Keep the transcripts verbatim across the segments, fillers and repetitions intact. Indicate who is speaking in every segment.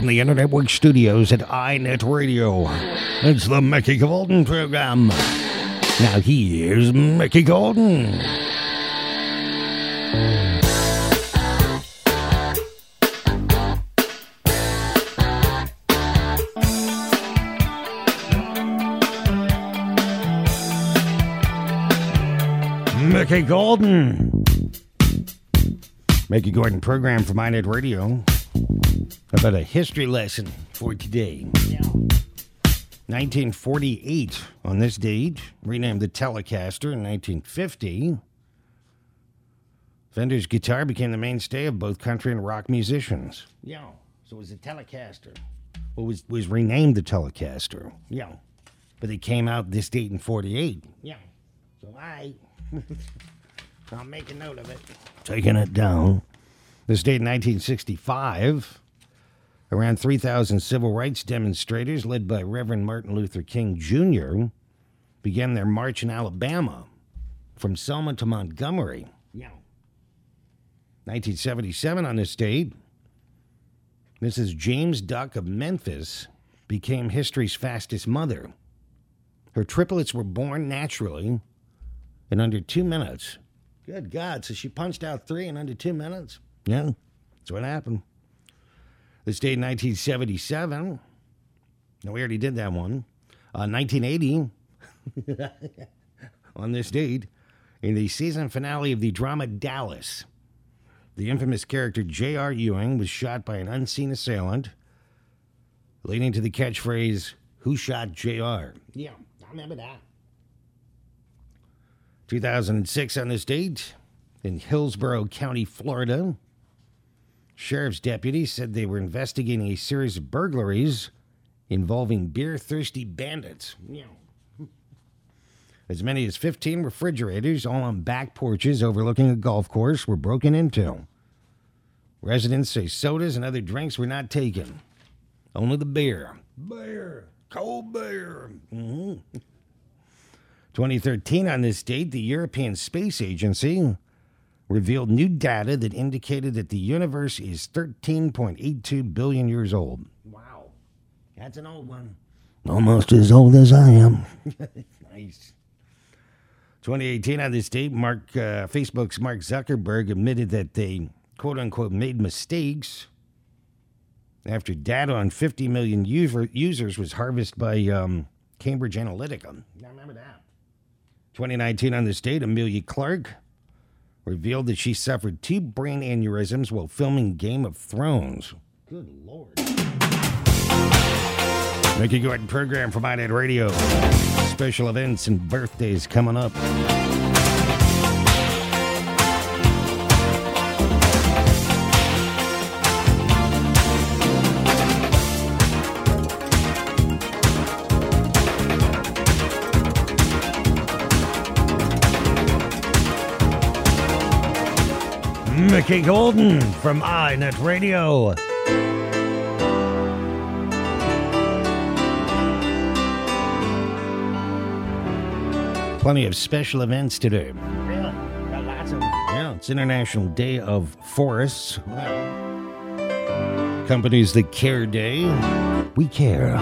Speaker 1: from the Internet Work Studios at iNet Radio. It's the Mickey Golden program. Now here's Mickey Golden. Mickey Golden. Mickey Gordon program from iNet Radio. How about a history lesson for today? Yeah. nineteen forty-eight, on this date, renamed the Telecaster in nineteen fifty. Fender's guitar became the mainstay of both country and rock musicians. Yeah, so it was the Telecaster. Well, it was, was renamed the Telecaster. Yeah, but it came out this date in forty-eight. Yeah, so I... I'll make a note of it. Taking it down. This date in nineteen sixty-five, around three thousand civil rights demonstrators led by Reverend Martin Luther King Junior began their march in Alabama from Selma to Montgomery. Yeah. nineteen seventy-seven on this date, Missus James Duck of Memphis became history's fastest mother. Her triplets were born naturally in under two minutes. Good God, so she punched out three in under two minutes? Yeah, that's what happened. This date in nineteen seventy-seven. No, we already did that one. Uh, nineteen eighty, on this date, in the season finale of the drama Dallas, the infamous character J R. Ewing was shot by an unseen assailant, leading to the catchphrase, "Who shot J R?" Yeah, I remember that. two thousand six on this date, in Hillsborough County, Florida, sheriff's deputies said they were investigating a series of burglaries involving beer-thirsty bandits. Yeah. As many as fifteen refrigerators, all on back porches overlooking a golf course, were broken into. Residents say sodas and other drinks were not taken. Only the beer. Beer. Cold beer. Mm-hmm. twenty thirteen, on this date, the European Space Agency revealed new data that indicated that the universe is thirteen point eight two billion years old. Wow. That's an old one. Almost as old as I am. Nice. twenty eighteen, on this date, Mark, uh, Facebook's Mark Zuckerberg admitted that they, quote-unquote, made mistakes after data on fifty million user, users was harvested by um, Cambridge Analytica. I remember that. twenty nineteen, on this date, Amelia Clark revealed that she suffered two brain aneurysms while filming Game of Thrones. Good Lord. Mickey Gordon program from iNet Radio. Special events and birthdays coming up. Mickey Golden from iNet Radio. Plenty of special events today. Really? Got lots of them. Yeah, it's International Day of Forests. Wow. Companies that care day. We care.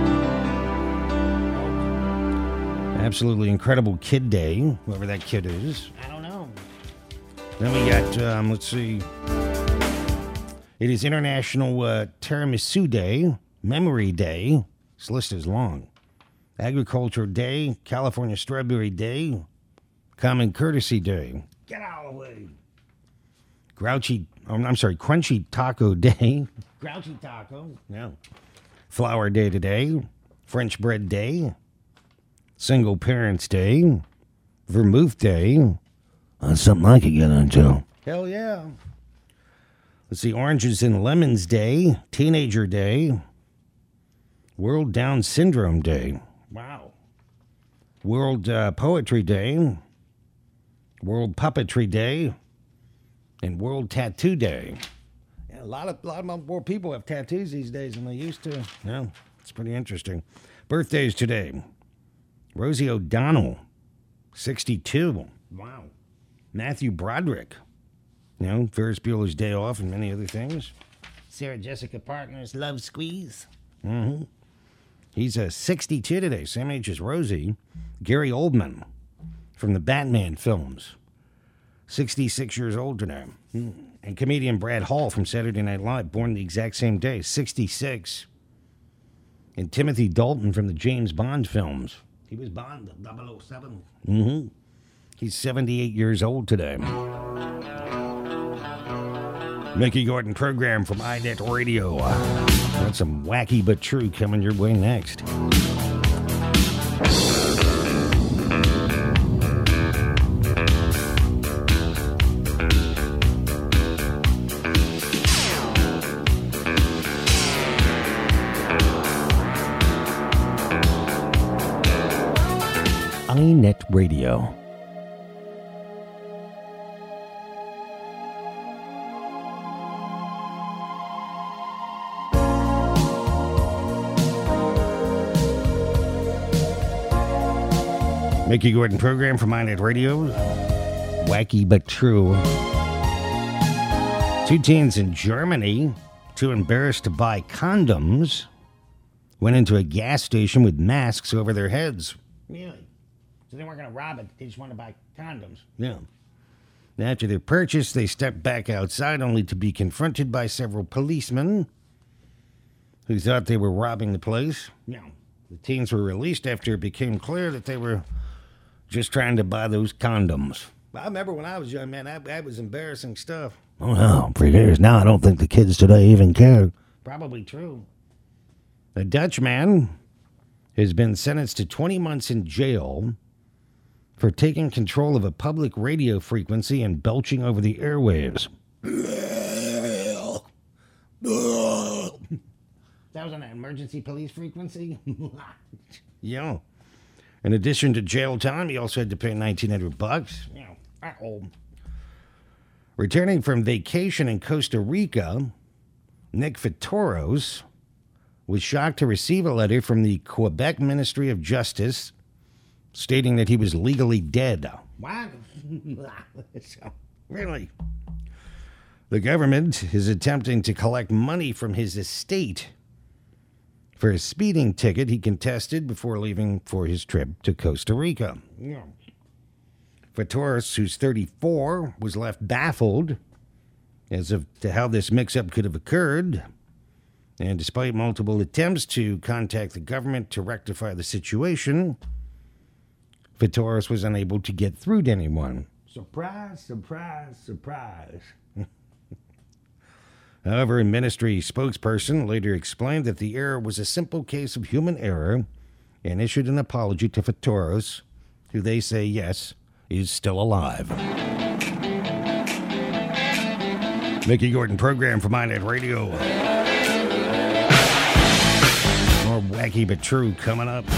Speaker 1: Absolutely incredible Kid Day, whoever that kid is. I don't know. Then we got, um, let's see. It is International uh, Tiramisu Day, Memory Day. This list is long. Agriculture Day, California Strawberry Day, Common Courtesy Day. Get out of the way. Grouchy, oh, I'm sorry, Crunchy Taco Day. Grouchy Taco. Yeah. Flower Day today. French Bread Day. Single Parents Day. Vermouth Day. That's something I could get into. Hell yeah. Let's see, Oranges and Lemons Day. Teenager Day. World Down Syndrome Day. Wow. World uh, Poetry Day, World Puppetry Day, and World Tattoo Day. Yeah, a lot of a lot more people have tattoos these days than they used to. Yeah, it's pretty interesting. Birthdays today. Rosie O'Donnell, sixty-two. Wow. Matthew Broderick. You know, Ferris Bueller's Day Off and many other things. Sarah Jessica Parker's Love Squeeze. Mm-hmm. He's a sixty-two today, same age as Rosie. Gary Oldman from the Batman films. sixty-six years old today. And comedian Brad Hall from Saturday Night Live, born the exact same day, sixty-six. And Timothy Dalton from the James Bond films. He was Bond, double oh seven. Mm-hmm. He's seventy-eight years old today. Mickey Gordon program from iNet Radio. Got some wacky but true coming your way next. iNet Radio. Mickey Gordon program from iNet Radio. Wacky but true. Two teens in Germany, too embarrassed to buy condoms, went into a gas station with masks over their heads. Really? So they weren't going to rob it. They just wanted to buy condoms. Yeah. After their purchase, they stepped back outside only to be confronted by several policemen who thought they were robbing the place. Yeah. The teens were released after it became clear that they were just trying to buy those condoms. I remember when I was young, man, that, that was embarrassing stuff. Oh, no. For years now, I don't think the kids today even care. Probably true. A Dutch man has been sentenced to twenty months in jail for taking control of a public radio frequency and belching over the airwaves. That was an emergency police frequency? Yeah. In addition to jail time, he also had to pay nineteen hundred bucks. Yeah. Uh-oh. Returning from vacation in Costa Rica, Nick Fitoros was shocked to receive a letter from the Quebec Ministry of Justice stating that he was legally dead. What? Really? The government is attempting to collect money from his estate for a speeding ticket he contested before leaving for his trip to Costa Rica. Yeah. Fitoros, who's thirty-four, was left baffled as to how this mix-up could have occurred. And despite multiple attempts to contact the government to rectify the situation, Fitoros was unable to get through to anyone. Surprise, surprise, surprise. However, a ministry spokesperson later explained that the error was a simple case of human error and issued an apology to Fitoros, who they say, yes, is still alive. Mickey Gordon program from iNet Radio. More wacky but true coming up.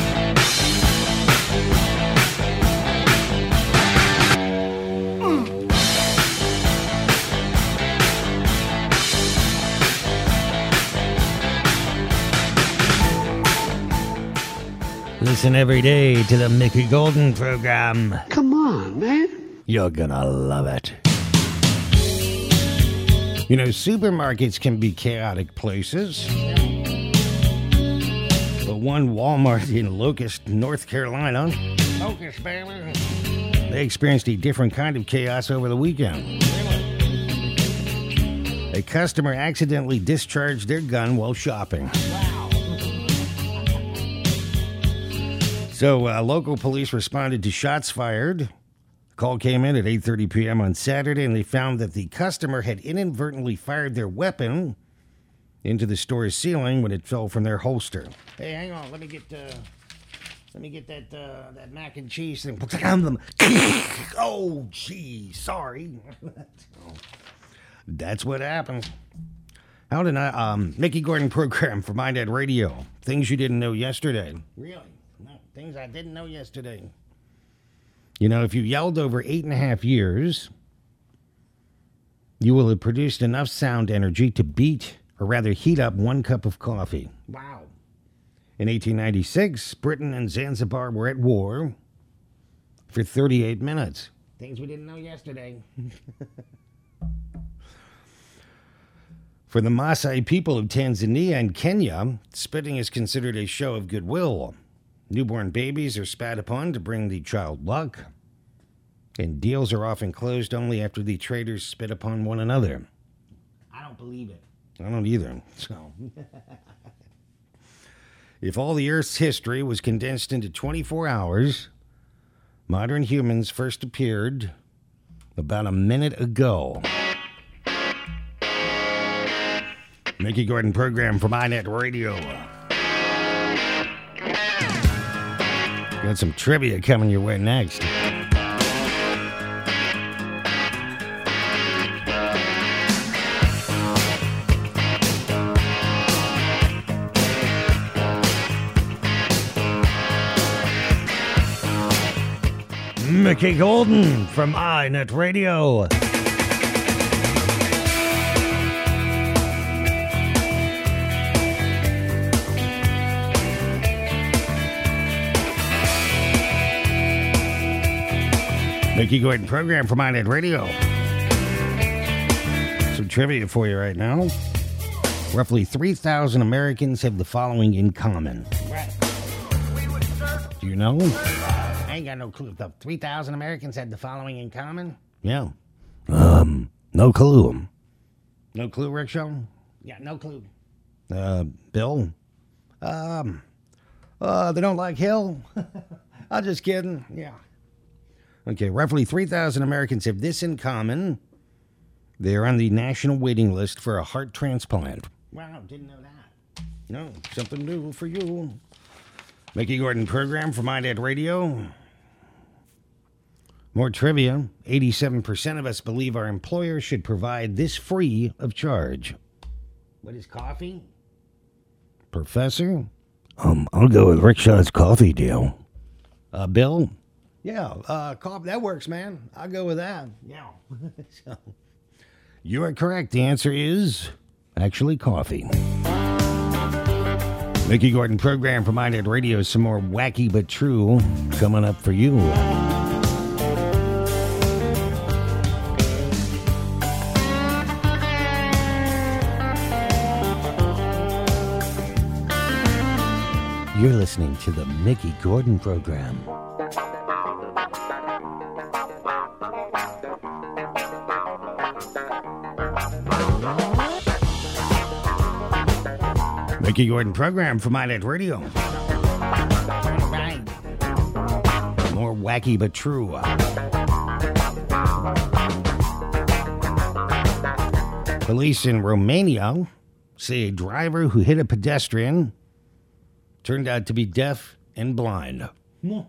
Speaker 1: Listen every day to the Mickey Golden program.
Speaker 2: Come on, man.
Speaker 1: You're gonna love it. You know, supermarkets can be chaotic places. But one Walmart in Locust, North Carolina, Locust, baby, they experienced a different kind of chaos over the weekend. A customer accidentally discharged their gun while shopping. So, uh, local police responded to shots fired. The call came in at eight thirty p.m. on Saturday, and they found that the customer had inadvertently fired their weapon into the store's ceiling when it fell from their holster. Hey, hang on. Let me get uh, let me get that uh, that mac and cheese thing. Oh, gee, sorry. That's what happened. How did I? Um, Mickey Gordon program for iNet Radio. Things you didn't know yesterday. Really? Things I didn't know yesterday. You know, if you yelled over eight and a half years, you will have produced enough sound energy to beat, or rather heat up, one cup of coffee. Wow. In eighteen ninety-six, Britain and Zanzibar were at war for thirty-eight minutes. Things we didn't know yesterday. For the Maasai people of Tanzania and Kenya, spitting is considered a show of goodwill. Newborn babies are spat upon to bring the child luck, and deals are often closed only after the traders spit upon one another. I don't believe it. I don't either. So, if all the Earth's history was condensed into twenty-four hours, modern humans first appeared about a minute ago. Mickey Gordon program from iNet Radio. Got some trivia coming your way next. Mickey Gordon from iNet Radio. Mickey Gordon program from iNet Radio. Some trivia for you right now. Roughly three thousand Americans have the following in common. Right. Do you know? I ain't got no clue. The three thousand Americans had the following in common? Yeah. Um, no clue. No clue, Rickshaw? Yeah, no clue. Uh, Bill? Um, uh, they don't like Hill? I'm just kidding. Yeah. Okay, roughly three thousand Americans have this in common. They are on the national waiting list for a heart transplant. Wow, didn't know that. No, something new for you. Mickey Gordon program from iNet Radio. More trivia. eighty-seven percent of us believe our employer should provide this free of charge. What is coffee? Professor? Um, I'll go with Rickshaw's coffee deal. Uh, Bill? Yeah, uh, coffee, that works, man. I'll go with that. Yeah. So, you are correct. The answer is actually coffee. Mickey Gordon program from iNet Radio. Some more wacky but true coming up for you. You're listening to the Mickey Gordon program. Mickey Gordon program from iNet Radio. All right. More wacky but true. Police in Romania say a driver who hit a pedestrian turned out to be deaf and blind. You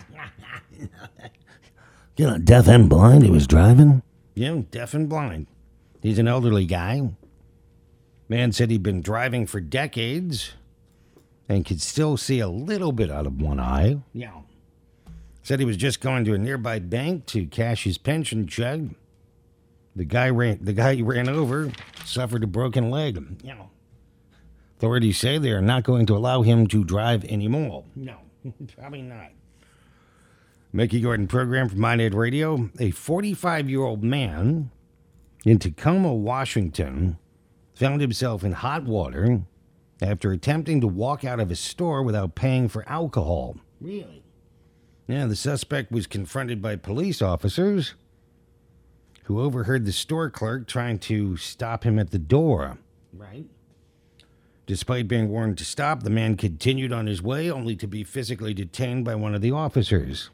Speaker 1: know, deaf and blind he was driving? Yeah, deaf and blind. He's an elderly guy. Man said he'd been driving for decades and could still see a little bit out of one eye. Yeah. Said he was just going to a nearby bank to cash his pension check. The guy ran the guy he ran over suffered a broken leg. Yeah. Authorities say they are not going to allow him to drive anymore. No, probably not. Mickey Gordon program from iNet Radio. A forty-five-year-old man in Tacoma, Washington, found himself in hot water after attempting to walk out of a store without paying for alcohol. Really? Yeah, the suspect was confronted by police officers who overheard the store clerk trying to stop him at the door. Right. Despite being warned to stop, the man continued on his way, only to be physically detained by one of the officers.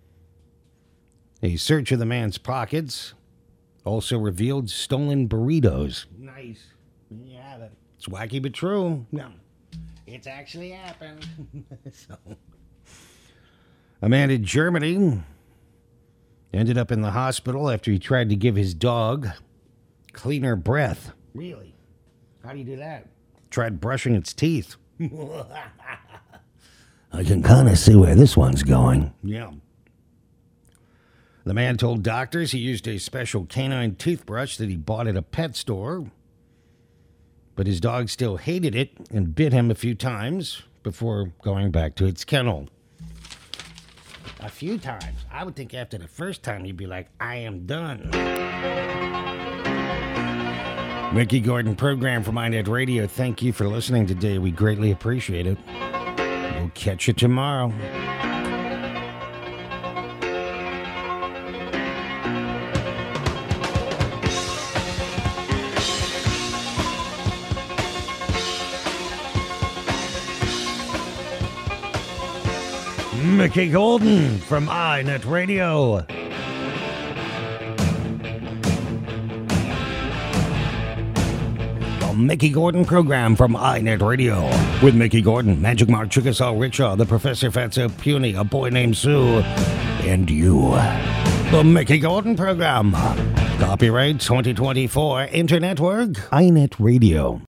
Speaker 1: A search of the man's pockets also revealed stolen burritos. Nice. Yeah, it's wacky but true. No, it's actually happened. So, a man in Germany ended up in the hospital after he tried to give his dog cleaner breath. Really? How do you do that? Tried brushing its teeth. I can kind of see where this one's going. Yeah. The man told doctors he used a special canine toothbrush that he bought at a pet store, but his dog still hated it and bit him a few times before going back to its kennel. A few times. I would think after the first time you'd be like, I am done. Mickey Gordon program from iNet Radio. Thank you for listening today. We greatly appreciate it. We'll catch you tomorrow. Mickey Gordon from iNet Radio. The Mickey Gordon program from iNet Radio. With Mickey Gordon, Magic Mark, Chickasaw Rickshaw, the Professor Fatso Puny, a boy named Sue, and you. The Mickey Gordon program. Copyright twenty twenty-four Internetwork, iNet Radio.